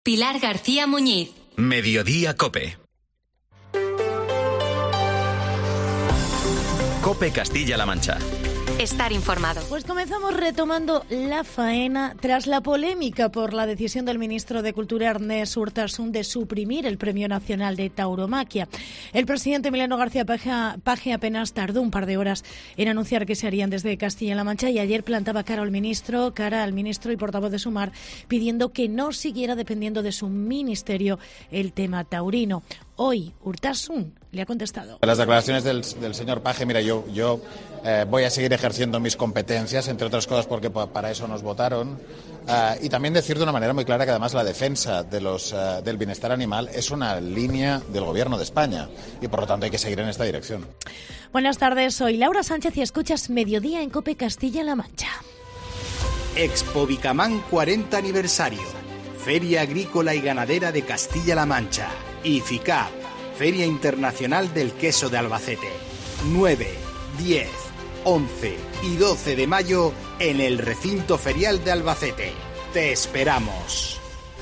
Pilar García Muñiz. Mediodía COPE. COPE Castilla-La Mancha. Estar informado. Pues comenzamos retomando la faena tras la polémica por la decisión del ministro de Cultura Ernest Urtasun de suprimir el Premio Nacional de Tauromaquia. El presidente Emiliano García Paje apenas tardó un par de horas en anunciar que se harían desde Castilla-La Mancha y ayer plantaba cara al ministro y portavoz de Sumar, pidiendo que no siguiera dependiendo de su ministerio el tema taurino. Hoy Urtasun le ha contestado. Las declaraciones del señor Paje, mira, yo voy a seguir ejerciendo mis competencias, entre otras cosas porque para eso nos votaron, y también decir de una manera muy clara que además la defensa del bienestar animal es una línea del Gobierno de España y por lo tanto hay que seguir en esta dirección. Buenas tardes, soy Laura Sánchez y escuchas Mediodía en COPE Castilla-La Mancha. Expo Bicamán 40 aniversario. Feria Agrícola y Ganadera de Castilla-La Mancha. Y FICAP, Feria Internacional del Queso de Albacete. 9, 10, 11 y 12 de mayo en el recinto ferial de Albacete. ¡Te esperamos!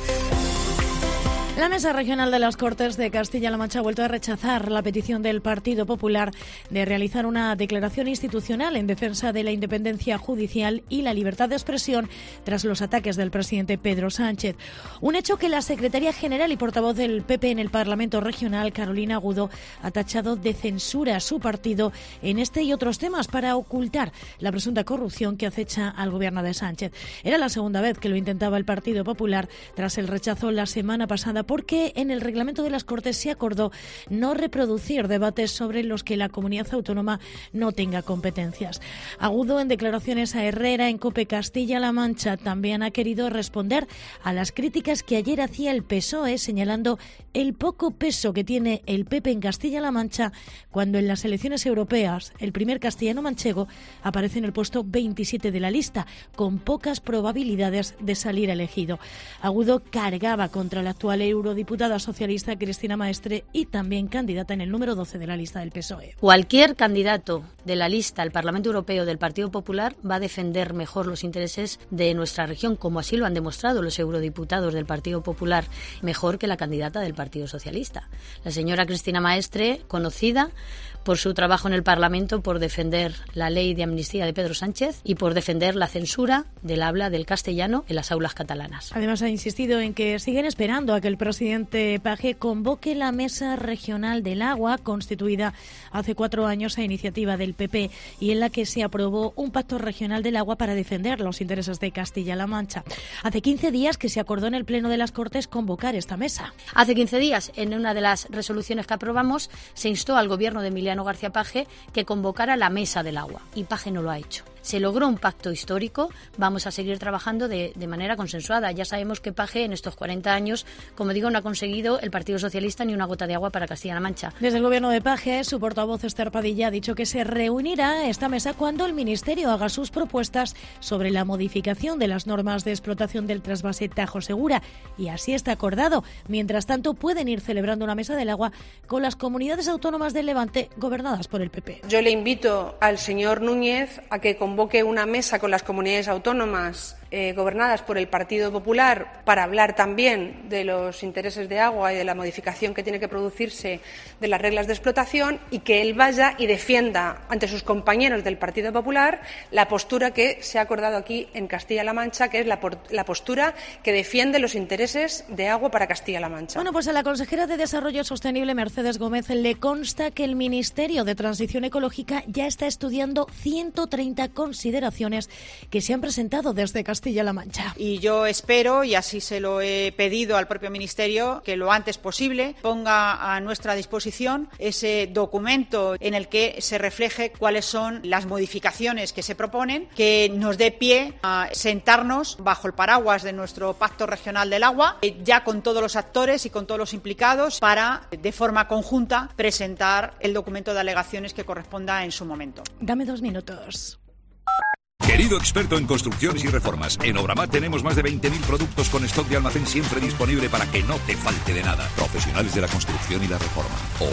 La Mesa Regional de las Cortes de Castilla-La Mancha ha vuelto a rechazar la petición del Partido Popular de realizar una declaración institucional en defensa de la independencia judicial y la libertad de expresión tras los ataques del presidente Pedro Sánchez. Un hecho que la secretaria general y portavoz del PP en el Parlamento Regional, Carolina Agudo, ha tachado de censura a su partido en este y otros temas para ocultar la presunta corrupción que acecha al gobierno de Sánchez. Era la segunda vez que lo intentaba el Partido Popular tras el rechazo la semana pasada, porque en el reglamento de las Cortes se acordó no reproducir debates sobre los que la comunidad autónoma no tenga competencias. Agudo, en declaraciones a Herrera en COPE Castilla-La Mancha, también ha querido responder a las críticas que ayer hacía el PSOE, señalando el poco peso que tiene el PP en Castilla-La Mancha cuando en las elecciones europeas el primer castellano manchego aparece en el puesto 27 de la lista, con pocas probabilidades de salir elegido. Agudo cargaba contra la actual eurodiputada socialista Cristina Maestre y también candidata en el número 12 de la lista del PSOE. Cualquier candidato de la lista al Parlamento Europeo del Partido Popular va a defender mejor los intereses de nuestra región, como así lo han demostrado los eurodiputados del Partido Popular, mejor que la candidata del Partido Socialista. La señora Cristina Maestre, conocida por su trabajo en el Parlamento, por defender la ley de amnistía de Pedro Sánchez y por defender la censura del habla del castellano en las aulas catalanas. Además, ha insistido en que siguen esperando a que el presidente Paje convoque la Mesa Regional del Agua, constituida hace 4 años a iniciativa del PP y en la que se aprobó un pacto regional del agua para defender los intereses de Castilla-La Mancha. Hace 15 días que se acordó en el Pleno de las Cortes convocar esta mesa. Hace 15 días, en una de las resoluciones que aprobamos, se instó al gobierno de Emiliano García Paje que convocara la Mesa del Agua, y Paje no lo ha hecho. Se logró un pacto histórico, vamos a seguir trabajando de manera consensuada. Ya sabemos que Paje en estos 40 años, como digo, no ha conseguido el Partido Socialista ni una gota de agua para Castilla-La Mancha. Desde el gobierno de Paje, su portavoz Esther Padilla ha dicho que se reunirá esta mesa cuando el Ministerio haga sus propuestas sobre la modificación de las normas de explotación del trasvase Tajo Segura, y así está acordado. Mientras tanto, pueden ir celebrando una mesa del agua con las comunidades autónomas del Levante gobernadas por el PP. Yo le invito al señor Núñez a que convoque una mesa con las comunidades autónomas gobernadas por el Partido Popular para hablar también de los intereses de agua y de la modificación que tiene que producirse de las reglas de explotación, y que él vaya y defienda ante sus compañeros del Partido Popular la postura que se ha acordado aquí en Castilla-La Mancha, que es la postura que defiende los intereses de agua para Castilla-La Mancha. Bueno, pues a la consejera de Desarrollo Sostenible, Mercedes Gómez, le consta que el Ministerio de Transición Ecológica ya está estudiando 130 consideraciones que se han presentado desde Castilla-La Mancha. Y yo espero, y así se lo he pedido al propio Ministerio, que lo antes posible ponga a nuestra disposición ese documento en el que se refleje cuáles son las modificaciones que se proponen, que nos dé pie a sentarnos bajo el paraguas de nuestro Pacto Regional del Agua, ya con todos los actores y con todos los implicados, para, de forma conjunta, presentar el documento de alegaciones que corresponda en su momento. Dame 2 minutos. Querido experto en construcciones y reformas, en Obramat tenemos más de 20.000 productos con stock de almacén siempre disponible para que no te falte de nada. Profesionales de la construcción y la reforma.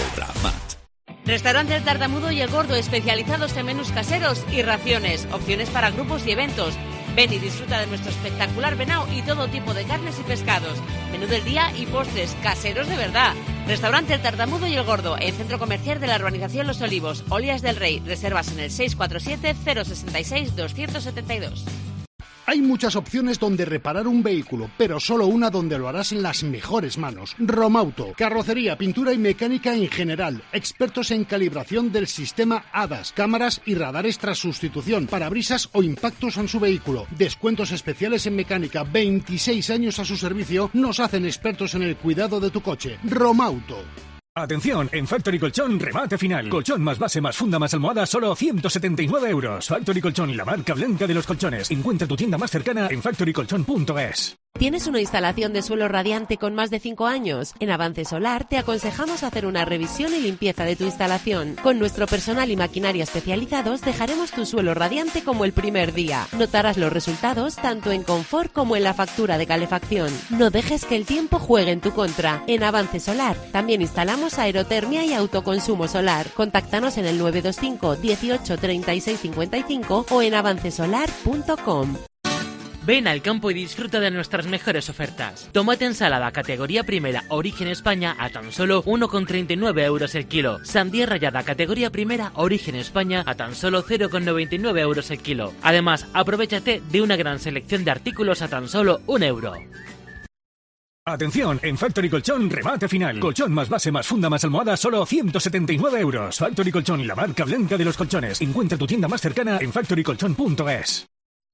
Obramat. Restaurante El Tartamudo y El Gordo, especializados en menús caseros y raciones, opciones para grupos y eventos. Ven y disfruta de nuestro espectacular venao y todo tipo de carnes y pescados. Menú del día y postres caseros de verdad. Restaurante El Tartamudo y El Gordo, en Centro Comercial de la Urbanización Los Olivos, Olías del Rey. Reservas en el 647-066-272. Hay muchas opciones donde reparar un vehículo, pero solo una donde lo harás en las mejores manos. Romauto, carrocería, pintura y mecánica en general. Expertos en calibración del sistema ADAS, cámaras y radares tras sustitución, parabrisas o impactos en su vehículo. Descuentos especiales en mecánica, 26 años a su servicio, nos hacen expertos en el cuidado de tu coche. Romauto. Atención, en Factory Colchón, remate final. Colchón más base más funda más almohada, solo 179 euros. Factory Colchón, la marca blanca de los colchones. Encuentra tu tienda más cercana en factorycolchón.es. ¿Tienes una instalación de suelo radiante con más de 5 años? En Avance Solar te aconsejamos hacer una revisión y limpieza de tu instalación. Con nuestro personal y maquinaria especializados dejaremos tu suelo radiante como el primer día. Notarás los resultados tanto en confort como en la factura de calefacción. No dejes que el tiempo juegue en tu contra. En Avance Solar también instalamos aerotermia y autoconsumo solar. Contáctanos en el 925 18 36 55 o en avancesolar.com. Ven al campo y disfruta de nuestras mejores ofertas. Tomate ensalada categoría primera Origen España a tan solo 1,39 euros el kilo. Sandía rallada categoría primera Origen España a tan solo 0,99 euros el kilo. Además, aprovéchate de una gran selección de artículos a tan solo 1 euro. Atención, en Factory Colchón, remate final. Colchón más base más funda más almohada, solo 179 euros. Factory Colchón, la marca blanca de los colchones. Encuentra tu tienda más cercana en factorycolchón.es.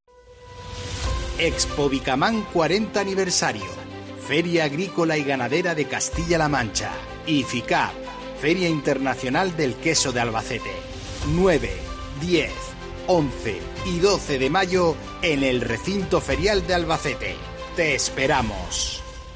Expo Bicamán 40 aniversario. Feria Agrícola y Ganadera de Castilla-La Mancha. Y FICAP, Feria Internacional del Queso de Albacete. 9, 10, 11 y 12 de mayo en el Recinto Ferial de Albacete. Te esperamos.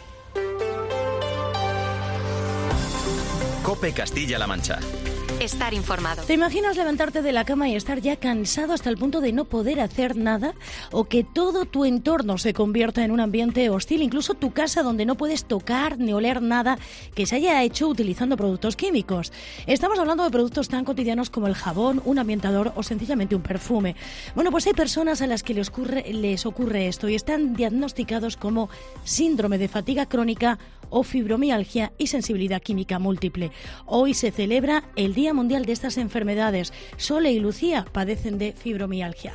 COPE Castilla-La Mancha. Estar informado. ¿Te imaginas levantarte de la cama y estar ya cansado hasta el punto de no poder hacer nada? ¿O que todo tu entorno se convierta en un ambiente hostil? Incluso tu casa, donde no puedes tocar ni oler nada que se haya hecho utilizando productos químicos. Estamos hablando de productos tan cotidianos como el jabón, un ambientador o sencillamente un perfume. Bueno, pues hay personas a las que les ocurre esto y están diagnosticados como síndrome de fatiga crónica o fibromialgia y sensibilidad química múltiple. Hoy se celebra el Día Mundial de estas enfermedades. Sole y Lucía padecen de fibromialgia.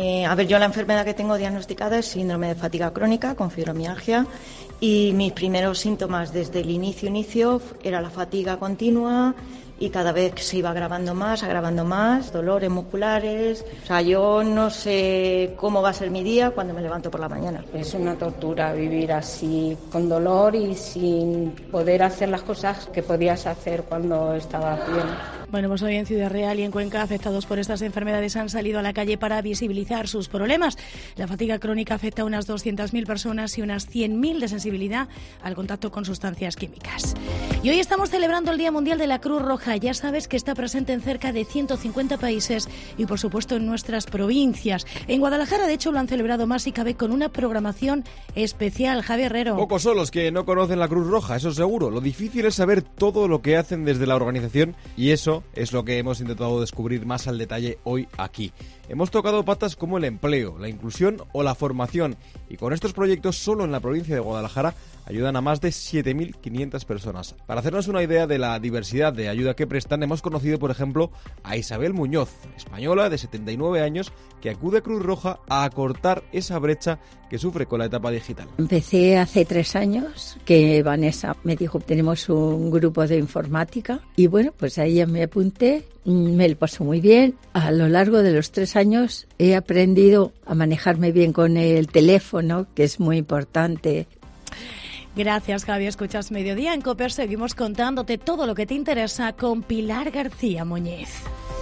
Yo la enfermedad que tengo diagnosticada es síndrome de fatiga crónica con fibromialgia y mis primeros síntomas desde el inicio era la fatiga continua y cada vez se iba agravando más, dolores musculares. O sea, yo no sé cómo va a ser mi día cuando me levanto por la mañana. Es una tortura vivir así, con dolor y sin poder hacer las cosas que podías hacer cuando estabas bien. Bueno, pues hoy en Ciudad Real y en Cuenca, afectados por estas enfermedades han salido a la calle para visibilizar sus problemas. La fatiga crónica afecta a unas 200.000 personas y unas 100.000 de sensibilidad al contacto con sustancias químicas. Y hoy estamos celebrando el Día Mundial de la Cruz Roja. Ya sabes que está presente en cerca de 150 países y, por supuesto, en nuestras provincias. En Guadalajara, de hecho, lo han celebrado más y cabe con una programación especial. Javier Herrero. Pocos son los que no conocen la Cruz Roja, eso seguro. Lo difícil es saber todo lo que hacen desde la organización y eso es lo que hemos intentado descubrir más al detalle hoy aquí. Hemos tocado patas como el empleo, la inclusión o la formación y con estos proyectos solo en la provincia de Guadalajara ayudan a más de 7.500 personas. Para hacernos una idea de la diversidad de ayuda que prestan, hemos conocido, por ejemplo, a Isabel Muñoz, española de 79 años, que acude a Cruz Roja a acortar esa brecha que sufre con la etapa digital. Empecé hace 3 años, que Vanessa me dijo, tenemos un grupo de informática, y bueno, pues ahí ya me apunté, me lo pasó muy bien. A lo largo de los 3 años he aprendido a manejarme bien con el teléfono, que es muy importante. Gracias, Javi. Escuchas Mediodía en COPE. Seguimos contándote todo lo que te interesa con Pilar García Muñiz.